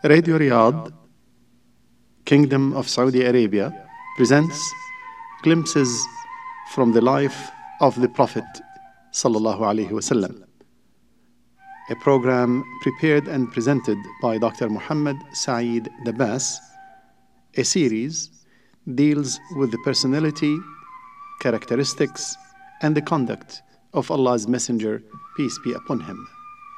Radio Riyadh, Kingdom of Saudi Arabia, presents glimpses from the life of the Prophet sallallahu alaihi wasallam. A program prepared and presented by Dr. Muhammad Saeed Dabas. A series deals with the personality, characteristics, and the conduct of Allah's Messenger, peace be upon him.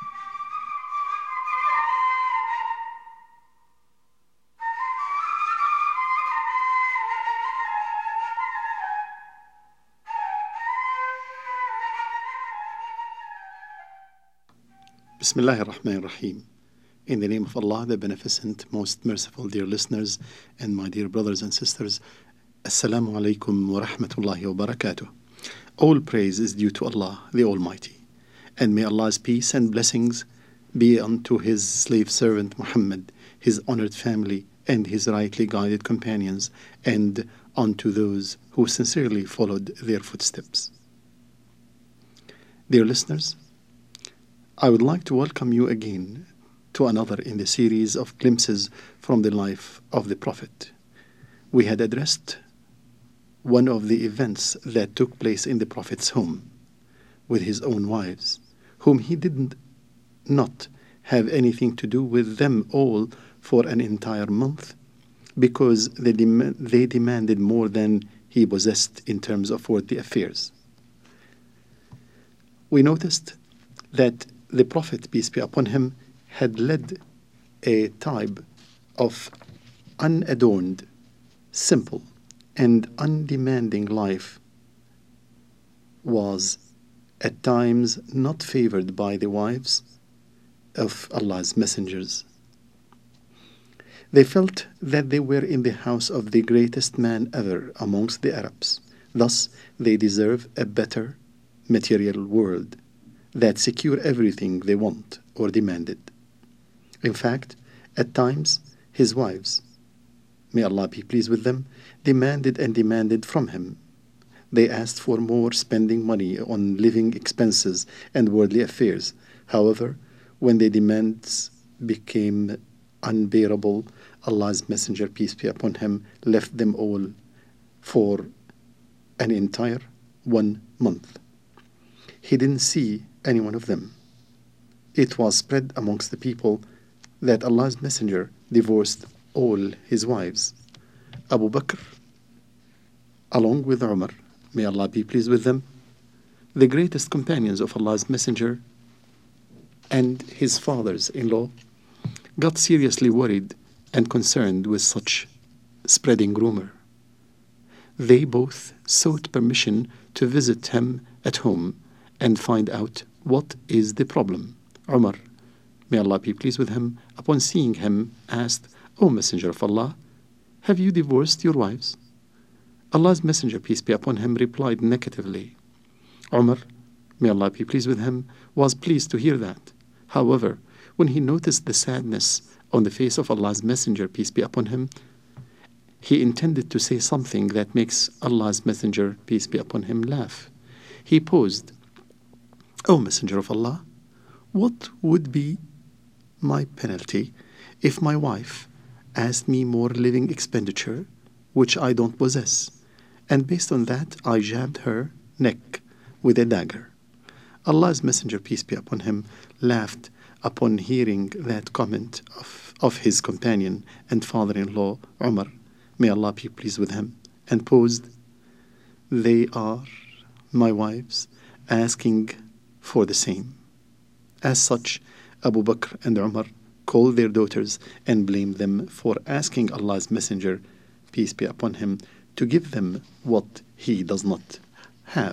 Bismillah ar-Rahman ar-Rahim. In the name of Allah, the Beneficent, Most Merciful, dear listeners and my dear brothers and sisters, Assalamu alaikum wa rahmatullahi wa barakatuh. All praise is due to Allah, the Almighty, and may Allah's peace and blessings be unto His slave servant Muhammad, His honored family, and His rightly guided companions, and unto those who sincerely followed their footsteps. Dear listeners, I would like to welcome you again to another in the series of glimpses from the life of the Prophet. We had addressed one of the events that took place in the Prophet's home with his own wives, whom he did not have anything to do with them all for an entire month, because they demanded more than he possessed in terms of worldly affairs. We noticed that the Prophet, peace be upon him, had led a type of unadorned, simple, and undemanding life, was at times not favored by the wives of Allah's messengers. They felt that they were in the house of the greatest man ever amongst the Arabs. Thus, they deserve a better material world that secure everything they want or demanded. In fact, at times, his wives, may Allah be pleased with them, demanded from him. They asked for more spending money on living expenses and worldly affairs. However, when their demands became unbearable, Allah's Messenger, peace be upon him, left them all for an entire 1 month. He didn't see any one of them. It was spread amongst the people that Allah's Messenger divorced all his wives. Abu Bakr, along with Umar, may Allah be pleased with them, the greatest companions of Allah's Messenger, and his fathers-in-law, got seriously worried and concerned with such spreading rumor. They both sought permission to visit him at home and find out what is the problem. Umar, may Allah be pleased with him, upon seeing him, asked, O Messenger of Allah, have you divorced your wives? Allah's Messenger, peace be upon him, replied negatively. Umar, may Allah be pleased with him, was pleased to hear that. However, when he noticed the sadness on the face of Allah's Messenger, peace be upon him, he intended to say something that makes Allah's Messenger, peace be upon him, laugh. He paused. O Messenger of Allah, what would be my penalty if my wife asked me more living expenditure, which I don't possess, and based on that I jabbed her neck with a dagger? Allah's Messenger, peace be upon him, laughed upon hearing that comment of his companion and father-in-law, Umar, may Allah be pleased with him, and paused. They are my wives asking for the same. As such, Abu Bakr and Umar called their daughters and blamed them for asking Allah's Messenger, peace be upon him, to give them what he does not have.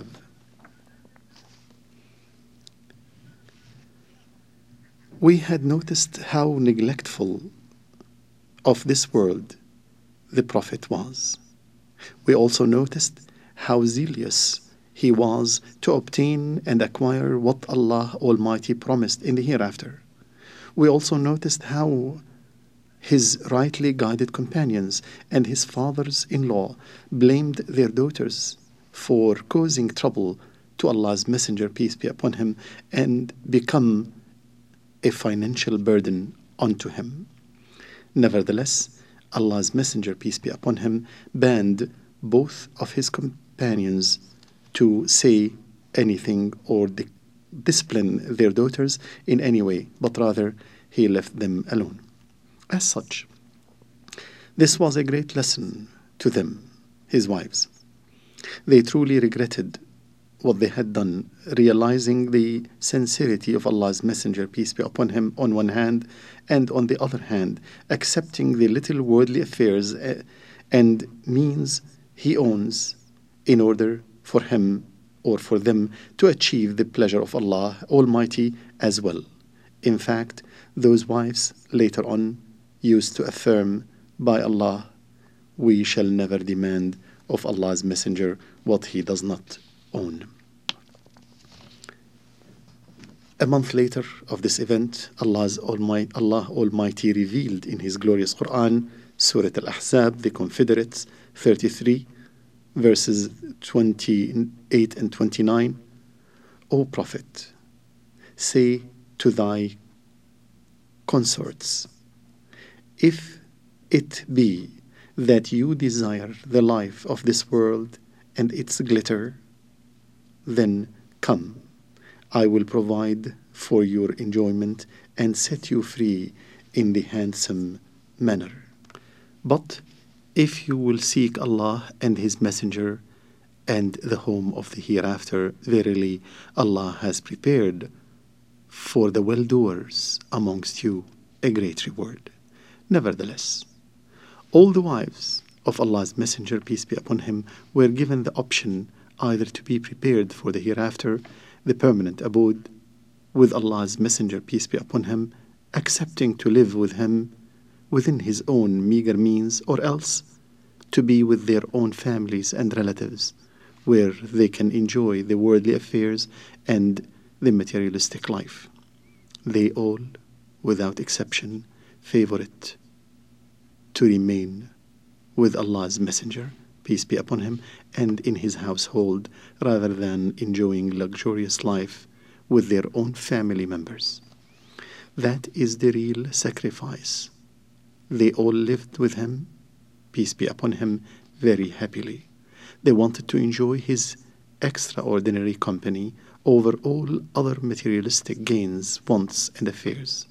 We had noticed how neglectful of this world the Prophet was. We also noticed how zealous he was to obtain and acquire what Allah Almighty promised in the hereafter. We also noticed how his rightly guided companions and his fathers-in-law blamed their daughters for causing trouble to Allah's Messenger, peace be upon him, and become a financial burden unto him. Nevertheless, Allah's Messenger, peace be upon him, banned both of his companions to say anything or discipline their daughters in any way, but rather he left them alone. As such, this was a great lesson to them, his wives. They truly regretted what they had done, realizing the sincerity of Allah's Messenger, peace be upon him, on one hand, and on the other hand, accepting the little worldly affairs and means he owns in order for him or for them to achieve the pleasure of Allah Almighty as well. In fact, those wives later on used to affirm, by Allah, we shall never demand of Allah's Messenger what he does not own. A month later of this event, Allah Almighty revealed in His glorious Quran, Surah Al-Ahzab, the Confederates, 33, verses 28 and 29, O Prophet, say to thy consorts, if it be that you desire the life of this world and its glitter, then come, I will provide for your enjoyment and set you free in the handsome manner. But if you will seek Allah and His Messenger and the home of the hereafter, verily Allah has prepared for the well-doers amongst you a great reward. Nevertheless, all the wives of Allah's Messenger, peace be upon him, were given the option either to be prepared for the hereafter, the permanent abode, with Allah's Messenger, peace be upon him, accepting to live with him within his own meager means, or else to be with their own families and relatives, where they can enjoy the worldly affairs and the materialistic life. They all, without exception, favor it to remain with Allah's Messenger, peace be upon him, and in his household, rather than enjoying luxurious life with their own family members. That is the real sacrifice. They all lived with him, peace be upon him, very happily. They wanted to enjoy his extraordinary company over all other materialistic gains, wants, and affairs.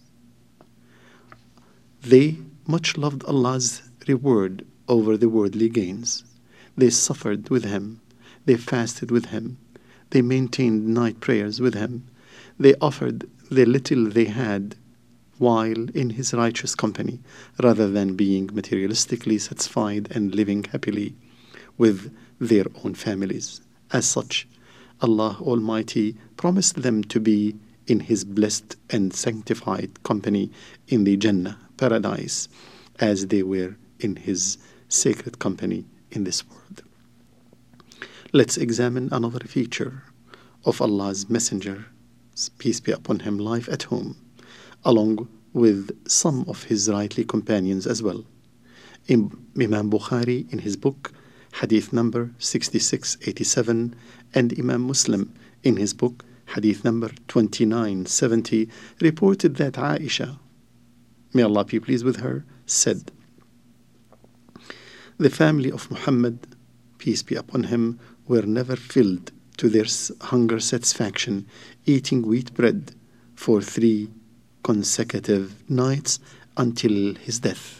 They much loved Allah's reward over the worldly gains. They suffered with him. They fasted with him. They maintained night prayers with him. They offered the little they had while in his righteous company, rather than being materialistically satisfied and living happily with their own families. As such, Allah Almighty promised them to be in his blessed and sanctified company in the Jannah, paradise, as they were in his sacred company in this world. Let's examine another feature of Allah's Messenger, peace be upon him, life at home, along with some of his rightly companions as well. Imam Bukhari in his book Hadith number 6687, and Imam Muslim in his book Hadith number 2970 reported that Aisha, may Allah be pleased with her, said, the family of Muhammad, peace be upon him, were never filled to their hunger satisfaction, eating wheat bread for 3 consecutive nights until his death.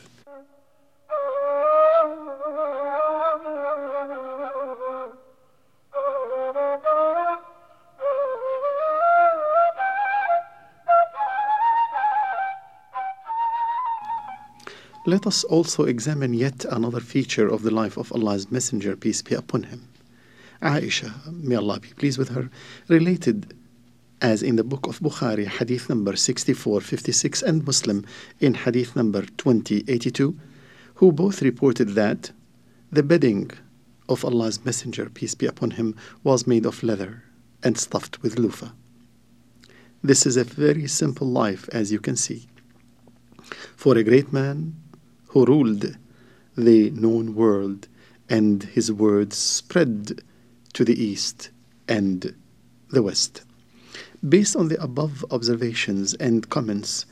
Let us also examine yet another feature of the life of Allah's Messenger, peace be upon him. Aisha, may Allah be pleased with her, related, as in the book of Bukhari, hadith number 6456, and Muslim in hadith number 2082, who both reported that the bedding of Allah's Messenger, peace be upon him, was made of leather and stuffed with loofah. This is a very simple life, as you can see. For a great man who ruled the known world, and his words spread to the east and the west. Based on the above observations and comments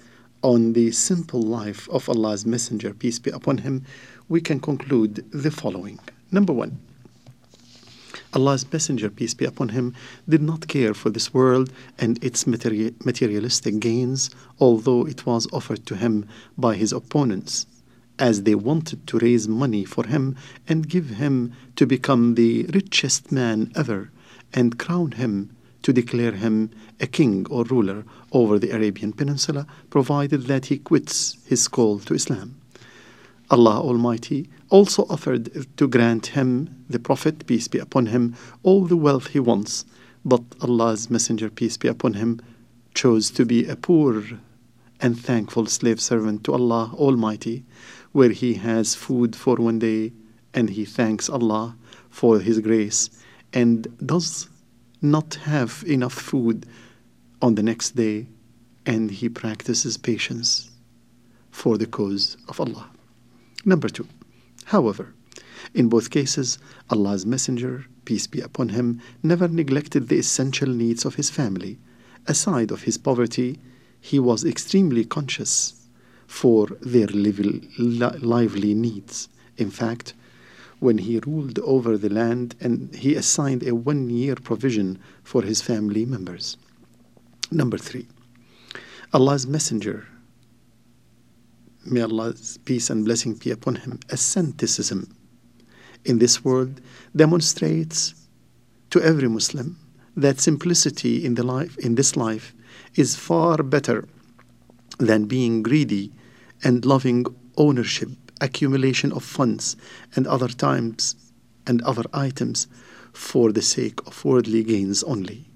on the simple life of Allah's Messenger, peace be upon him, we can conclude the following. Number one, Allah's Messenger, peace be upon him, did not care for this world and its materialistic gains, although it was offered to him by his opponents, as they wanted to raise money for him and give him to become the richest man ever and crown him to declare him a king or ruler over the Arabian Peninsula, provided that he quits his call to Islam. Allah Almighty also offered to grant him, the Prophet, peace be upon him, all the wealth he wants, but Allah's Messenger, peace be upon him, chose to be a poor and thankful slave servant to Allah Almighty, where he has food for one day and he thanks Allah for his grace and does not have enough food on the next day, and he practices patience for the cause of Allah. Number two, however, in both cases, Allah's Messenger, peace be upon him, never neglected the essential needs of his family. Aside of his poverty, he was extremely conscious for their lively needs. In fact, when he ruled over the land, and he assigned a 1-year provision for his family members. Number three, Allah's Messenger, may Allah's peace and blessing be upon him, asceticism in this world demonstrates to every Muslim that simplicity in this life is far better than being greedy and loving ownership, accumulation of funds and other items for the sake of worldly gains only.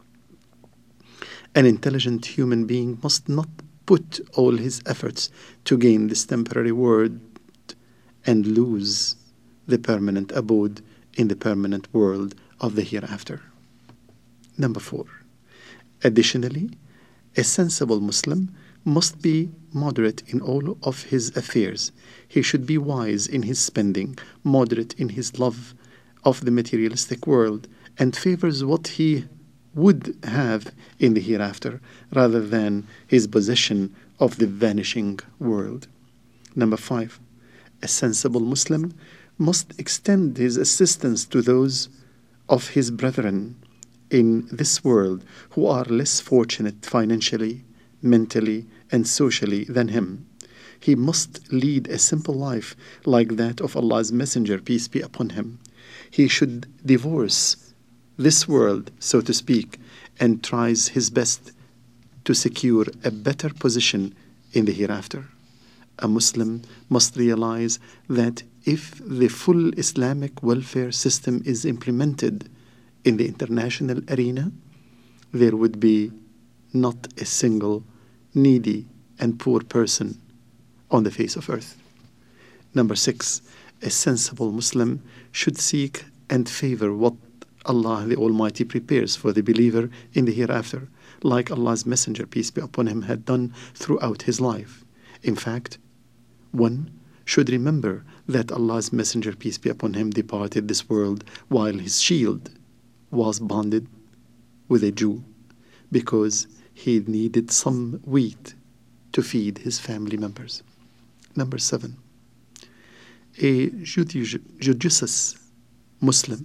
An intelligent human being must not put all his efforts to gain this temporary world and lose the permanent abode in the permanent world of the hereafter. Number four, additionally, a sensible Muslim must be moderate in all of his affairs. He should be wise in his spending, moderate in his love of the materialistic world, and favors what he would have in the hereafter rather than his possession of the vanishing world. Number five, a sensible Muslim must extend his assistance to those of his brethren in this world who are less fortunate financially, mentally, and socially than him. He must lead a simple life like that of Allah's Messenger, peace be upon him. He should divorce this world, so to speak, and tries his best to secure a better position in the hereafter. A Muslim must realize that if the full Islamic welfare system is implemented in the international arena, there would be not a single needy and poor person on the face of earth. Number six, a sensible Muslim should seek and favor what Allah the Almighty prepares for the believer in the hereafter, like Allah's Messenger, peace be upon him, had done throughout his life. In fact, one should remember that Allah's Messenger, peace be upon him, departed this world while his shield was bonded with a Jew because he needed some wheat to feed his family members. Number seven, a judicious Muslim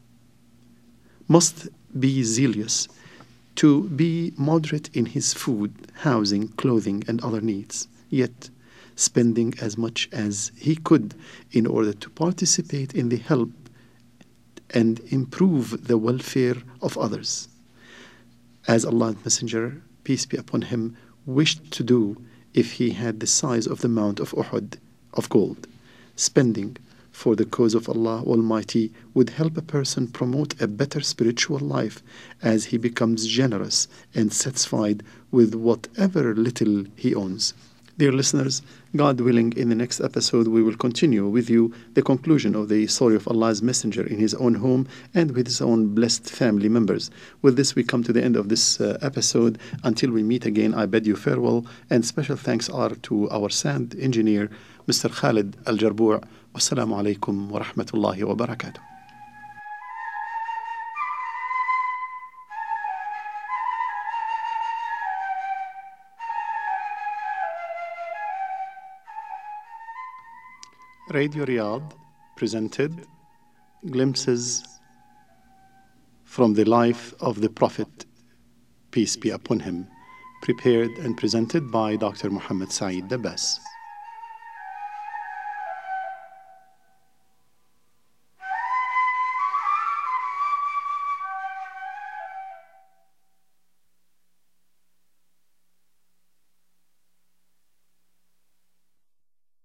must be zealous to be moderate in his food, housing, clothing, and other needs, yet spending as much as he could in order to participate in the help and improve the welfare of others, as Allah's Messenger, peace be upon him, wished to do if he had the size of the Mount of Uhud of gold. Spending for the cause of Allah Almighty would help a person promote a better spiritual life as he becomes generous and satisfied with whatever little he owns. Dear listeners, God willing, in the next episode we will continue with you the conclusion of the story of Allah's Messenger in his own home and with his own blessed family members. With this, we come to the end of this episode. Until we meet again, I bid you farewell, and special thanks are to our sound engineer, Mr. Khalid Al-Jarbour. Wassalamu alaikum wa rahmatullahi wa barakatuh. Radio Riyadh presented glimpses from the life of the Prophet, peace be upon him, prepared and presented by Dr. Muhammad Saeed Dabas.